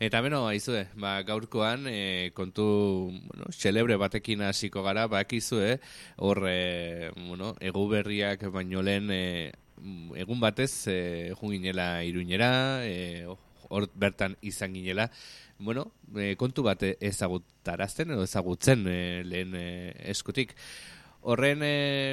Eta beno, aizue, gaurkoan kontu, xelebre batekin hasiko gara, bakizue, hor, egu berriak baino lehen, egun batez, jun ginela Iruñera, hor bertan izan ginela, kontu bat ezagutarazten edo ezagutzen lehen eskutik. Horren,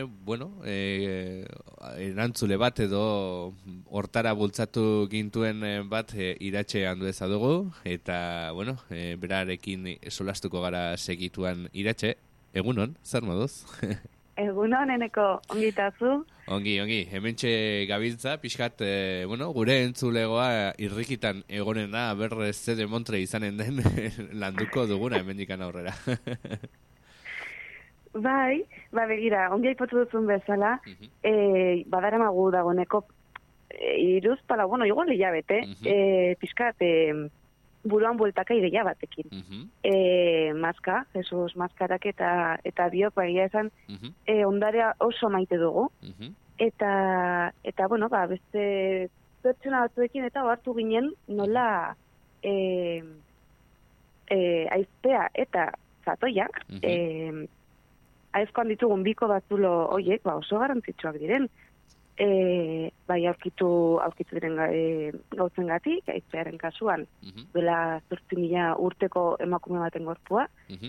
erantzule bat edo hortara bultzatu gintuen bat Iratxe Andueza dugu, eta, berarekin solastuko gara segituan. Iratxe, egunon, zer moduz? Egunon, Eneko, ongi tazu? Ongi, hementxe gabiltza, pixkat, gure entzulegoa irrikitan egonen da, berrez zede montre izanen den landuko duguna hemendikan aurrera. Bai, begira, ongi aipatu duzun bezala, badaramagu dagoeneko iruzpala, igual hilabete, pixkat, buruan bueltaka ideia batekin. Maska, Jesus maskarak eta biok, egia esan, ondarea oso maite dugu. Eta beste pertsona batzuekin eta hartu ginen nola aizpea eta zatoiak, aizkoan ditugun biko batzulo horiek, oso garrantzitsuak diren, aurkitu diren gautzen gatik, aizpearen kasuan, duela 8.000 urteko emakume baten gorpua,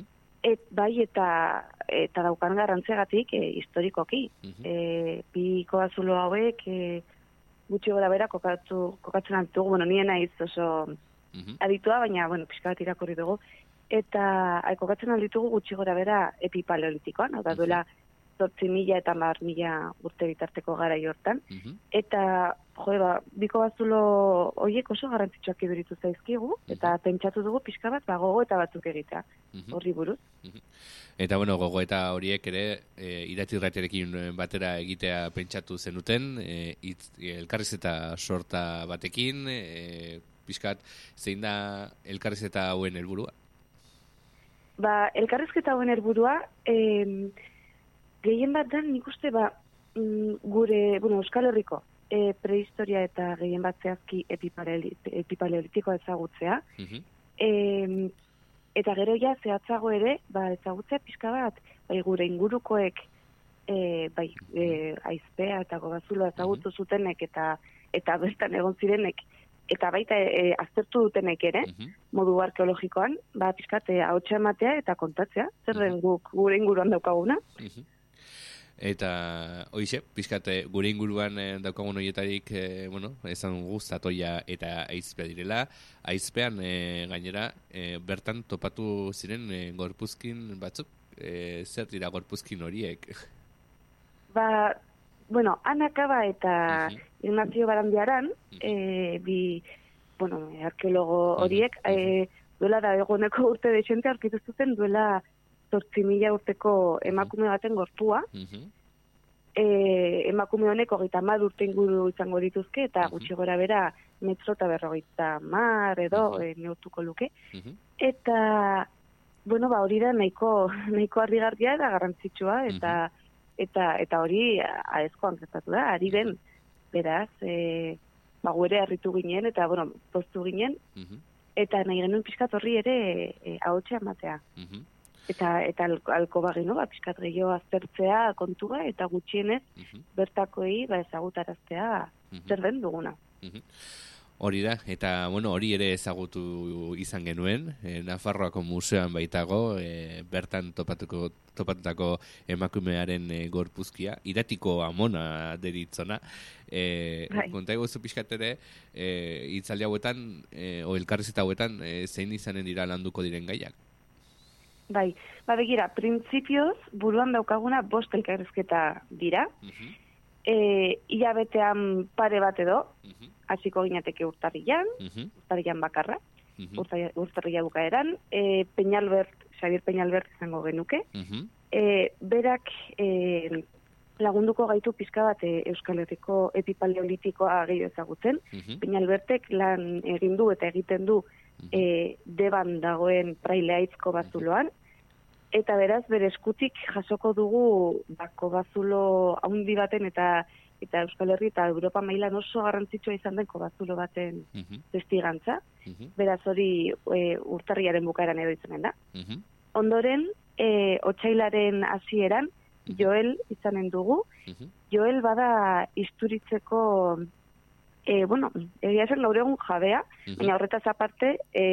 eta daukan garrantziagatik historikoki. Biko batzulo hauek gutxi gora bera kokatzen ditugu, nien naiz oso aditua, baina, pixka bat irakurri dugu, eta kokatzen ditugu gutxi gora bera epipaleolitikoan, da duela 8.000 eta 10.000 urte bitarteko garai hortan. Eta, biko bazulo horiek oso garrantzitsuak iberitu zaizkigu, eta pentsatu dugu pixka bat, gogo eta batzuk egitea, horri buruz. Eta, gogo eta horiek ere, Iratxirratiarekin batera egitea pentsatu zenuten, elkarrizketa sorta batekin, pixkat, zein da elkarrizketa hauen helburua? Elkarrizketa hauen helburua, gehien bat da, nik uste, gure, Euskal Herriko prehistoria eta gehien bat zehazki epipaleolitikoa ezagutzea. Eta gero ja, zehatzago ere, ezagutzea pixka bat, gure ingurukoek, aizpea eta gobazulo ezagutu zutenek eta bertan egon zirenek, eta baita aztertu dutenek ere, modu arkeologikoan, pixkat ahotsa ematea eta kontatzea, zer den gure inguruan daukaguna. Eta, hoize, pixkat gure inguruan daukagun horietarik, esan zatoia eta aizpea direla. Aizpean, gainera, bertan topatu ziren gorpuzkin batzuk, zer dira gorpuzkin horiek? Anakaba eta Ignacio Barandiaran, bi arkeologo horiek, duela da egoneko urte desente aurkitu zuten duela 8.000 urteko emakume baten gorpua. Emakume honek 30 urte inguru izango dituzke, eta gutxi gora bera metro eta 50 edo neurtuko luke. Eta, hori da nahiko harrigarria eta garrantzitsua, eta hori aezkoan gertatu da, ari den, beraz, guere harritu ginen, eta, poztu ginen, eta nahi genuen pixkat horri ere ahotsa ematea. Eta alko bagino, pixkat gehiago aztertzea kontua, eta gutxienez bertakoei ezagutaraztea zer den duguna. Hori da, eta hori ere ezagutu izan genuen, Nafarroako museoan baitago, bertan topatutako emakumearen gorpuzkia, Iratiko Amona deritzona. Konta egozu pixkat ere, hitzaldi hauetan, elkarrizketa hauetan, zein izanen dira landuko diren gaiak? Begira, printzipioz, buruan daukaguna 5 elkarrizketa dira. Hilabetean pare bat edo, hasiko ginateke urtarrilan bakarra, urtarrila bukaeran, Xabier Peñalbert izango genuke. Berak lagunduko gaitu pixka bat Euskal Herriko epipaleolitikoa gehiago ezagutzen. Peñalbertek lan egin du eta egiten du Deban dagoen Praileaitzko bazuloan, eta beraz bere eskutik jasoko dugu bazulo haundi baten eta eta Euskal Herri eta Europa mailan oso garrantzitsua izan den kobazulo baten testigantza. Beraz hori urtarriaren bukaeran edo izanen da. Ondoren, otsailaren hasieran Joel izanen dugu. Joel bada Isturitzeko egia esan gaur egun jabea, baina horretaz aparte,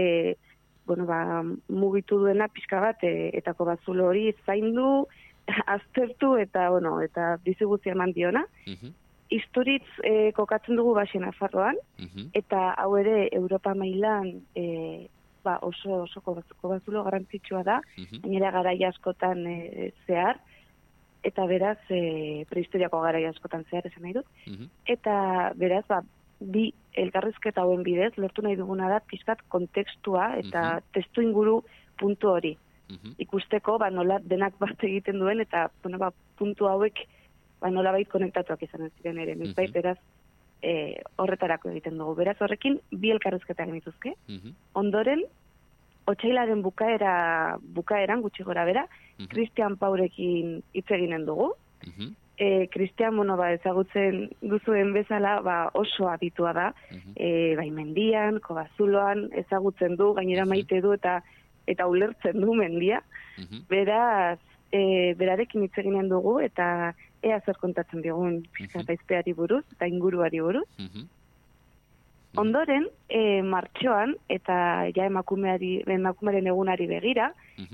mugitu duena pixka bat, eta kobazulo hori zaindu, aztertu, eta dizibuzio eman diona. Isturitz kokatzen dugu Baxi Nafarroan, eta hau ere Europa mailan oso kobazulo garrantzitsua da, gainera garai askotan zehar, eta beraz, prehistoriako garai askotan zehar esan nahi dut, eta beraz, bi elkarrizketa hauen bidez, lortu nahi duguna da pizkat kontekstua eta testu inguru puntu hori. Ikusteko, nola denak bat egiten duen, eta puntu hauek nola bait konektatuak izan ziren ere. Nizbait, beraz, horretarako egiten dugu. Beraz, horrekin, bi elkarrizketak dituzke. Ondoren, otsailaren bukaeran, gutxi gora bera, Christian Paurekin hitz eginen dugu. Christian, ezagutzen duzuen bezala, oso abitua da, mendian, kobazuloan, ezagutzen du, gainera maite du eta ulertzen du mendia. Beraz, berarekin hitz eginen dugu, eta ea zer kontatzen digun pizkaizpeari buruz, eta inguruari buruz. Ondoren, martxoan, eta ja emakumearen egunari begira,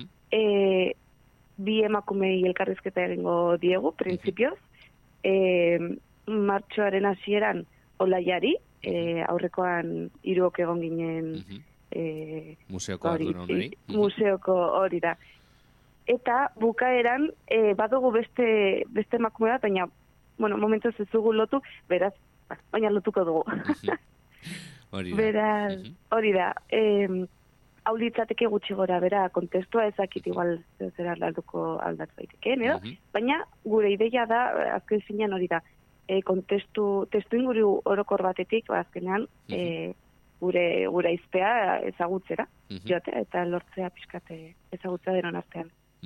bi emakumei elkarrizketa egingo diegu, printzipioz. Martxoaren hasieran Olaiari, aurrekoan 3 egon ginen museoko hori da. Eta bukaeran badugu beste emakume bat, baina momentuz ez dugu lotu, beraz, baina lotuko dugu. Beraz, hori da. Hau litzateke gutxi gora bera kontestua ezakit igual zer aldatu daiteken, edo? Baina gure ideia da, azken finean hori da, testu inguru orokor batetik, azkenean, gure aizpea ezagutzera, joatea, eta lortzea pixkate ezagutzea denon artean.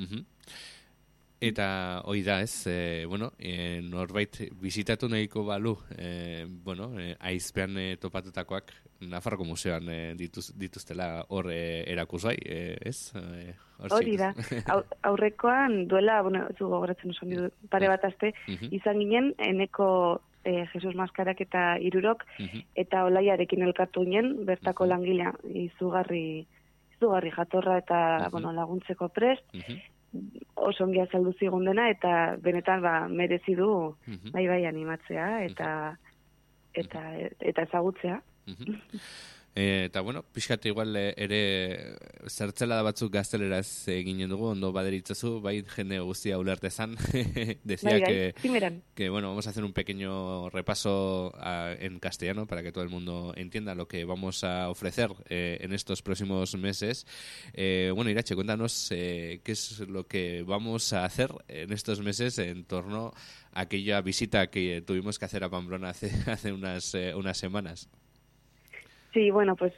Eta hoi da ez, norbait bizitatu nahiko balu, aizpean topatutakoak Nafarroko museoan dituztela hor erakusgai, ez? Hori da, aurrekoan duela, zu gogoratzen oso ditu pare bat aste, izan ginen, eneko Jesus Maskarak eta Hirurok, eta Olaiarekin elkartu ginen, bertako langilea, izugarri jatorra eta laguntzeko prest, oso ongi azaldu zigun dena, eta benetan merezi du bai animatzea eta ezagutzea. Eta pixkat igual ere zertzelada batzuk gazteleraz eginen dugu, ondo baderitzazu, bai jende guztia ulertezan. Decía que vamos a hacer un pequeño repaso en castellano para que todo el mundo entienda lo que vamos a ofrecer en estos próximos meses. Irache, cuéntanos qué es lo que vamos a hacer en estos meses en torno a aquella visita que tuvimos que hacer a Pamplona hace unas semanas. Sí,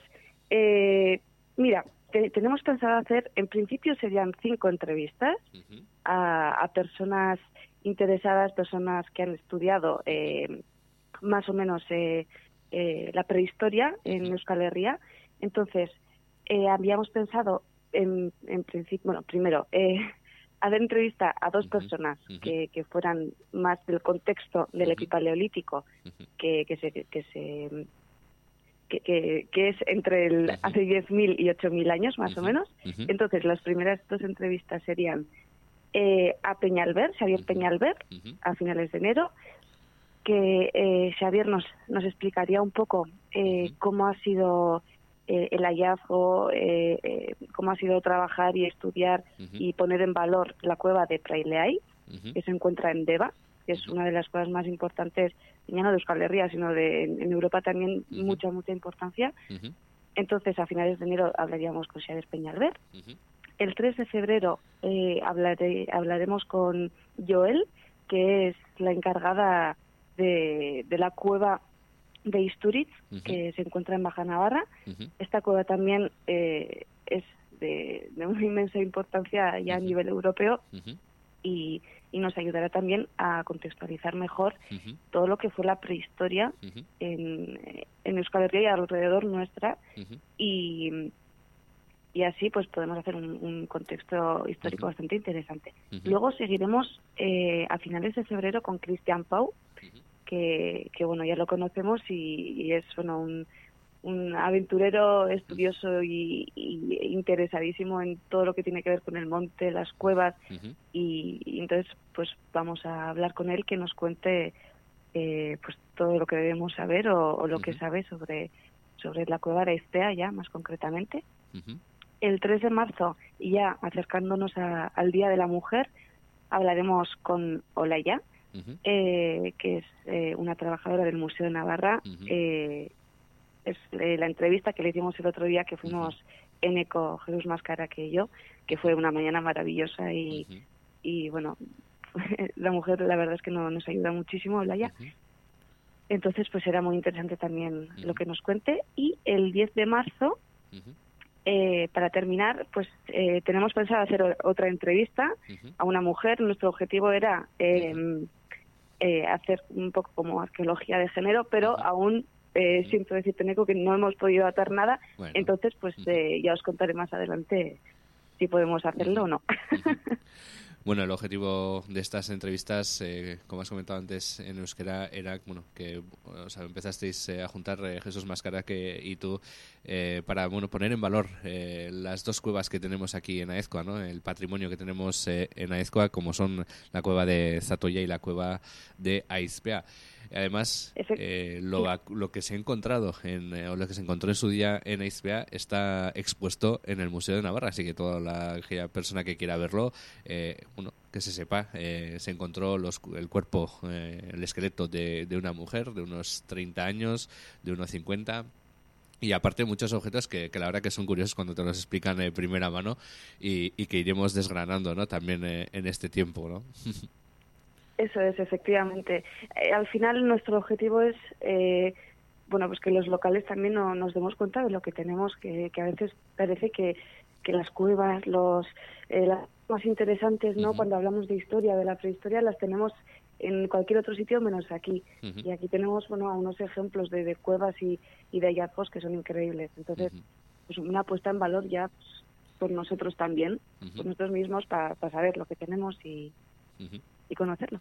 mira, tenemos pensado hacer, en principio serían 5 entrevistas a personas interesadas, personas que han estudiado más o menos la prehistoria en Euskal Herria. Entonces, habíamos pensado, en principio, primero, hacer entrevista a 2 personas que fueran más del contexto del epipaleolítico, que es entre hace 10.000 y 8.000 años, más o menos. Entonces, las primeras 2 entrevistas serían a Peñalver, Xavier Peñalver, a finales de enero, que Xavier nos explicaría un poco cómo ha sido el hallazgo, cómo ha sido trabajar y estudiar y poner en valor la cueva de Praileai, que se encuentra en Deva, que es una de las cosas más importantes, ya no de Euskal Herria, sino en Europa también, mucha importancia. Entonces, a finales de enero hablaríamos con Xavier Peñalver. El 3 de febrero hablaremos con Joel, que es la encargada de la cueva de Isturitz, que se encuentra en Baja Navarra. Esta cueva también es de una inmensa importancia ya a nivel europeo. y nos ayudará también a contextualizar mejor todo lo que fue la prehistoria en Euskal Herria y alrededor nuestra, y así pues podemos hacer un contexto histórico bastante interesante. Luego seguiremos a finales de febrero con Christian Pau, que bueno, ya lo conocemos y es bueno, un aventurero estudioso y interesadísimo en todo lo que tiene que ver con el monte, las cuevas, y entonces pues vamos a hablar con él, que nos cuente pues todo lo que debemos saber o lo que sabe sobre la cueva de Aizpea, ya más concretamente. El 3 de marzo, ya acercándonos al Día de la Mujer, hablaremos con Olaya, que es una trabajadora del Museo de Navarra. Es la entrevista que le hicimos el otro día, que fuimos Eneco, Jesús Máscara, que yo, que fue una mañana maravillosa y bueno, la mujer la verdad es que nos ayuda muchísimo, Olaya. Entonces pues será muy interesante también lo que nos cuente. Y el 10 de marzo, para terminar, pues tenemos pensado hacer otra entrevista a una mujer. Nuestro objetivo era hacer un poco como arqueología de género, pero aún siento decirte, Neko, que no hemos podido atar nada. Bueno. Entonces pues ya os contaré más adelante si podemos hacerlo o no. Bueno, el objetivo de estas entrevistas, como has comentado antes en euskera, era bueno, que empezasteis a juntar Jesús Máscara y tú para poner en valor las dos cuevas que tenemos aquí en Aezkoa, ¿no? El patrimonio que tenemos en Aezkoa, como son la cueva de Zatoya y la cueva de Aizpea. Además, lo que se ha encontrado o lo que se encontró en su día en Aizpea está expuesto en el Museo de Navarra, así que toda aquella persona que quiera verlo, que se sepa, se encontró el cuerpo, el esqueleto de una mujer de unos 30 años, de unos 50, y aparte muchos objetos que la verdad que son curiosos cuando te los explican de primera mano y que iremos desgranando, ¿no? También en este tiempo, ¿no? Eso es, efectivamente. Al final nuestro objetivo es pues que los locales también nos demos cuenta de lo que tenemos, que a veces parece que las cuevas, las más interesantes, ¿no? Cuando hablamos de historia, de la prehistoria, las tenemos en cualquier otro sitio menos aquí. Y aquí tenemos unos ejemplos de cuevas y de hallazgos que son increíbles. Entonces, pues una puesta en valor ya por nosotros también, por nosotros mismos, para saber lo que tenemos y conocerlo.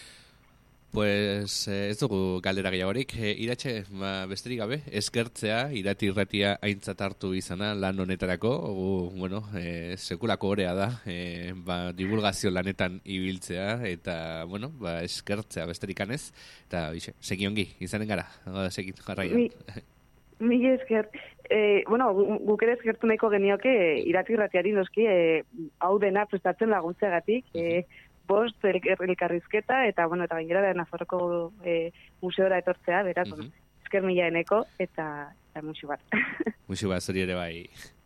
Pues ez dugu galdera gehiagorik. Iratxe, besterik gabe, eskertzea, irratia aintzat hartu izana lan honetarako. Sekulako orea da, divulgazio lanetan ibiltzea, eta, eskertzea besterik anez. Eta, segi ongi, izanen gara, segi jarraian. Mi esker. Guk ere eskertu nahiko genioke irratiari noski hau dena prestatzen laguntzeagatik, bost elkarrizketa eta gainera da Nafarroko museora etortzea, beraz, esker mila Eneko eta musu bat. Musu bat, zuri ere bai.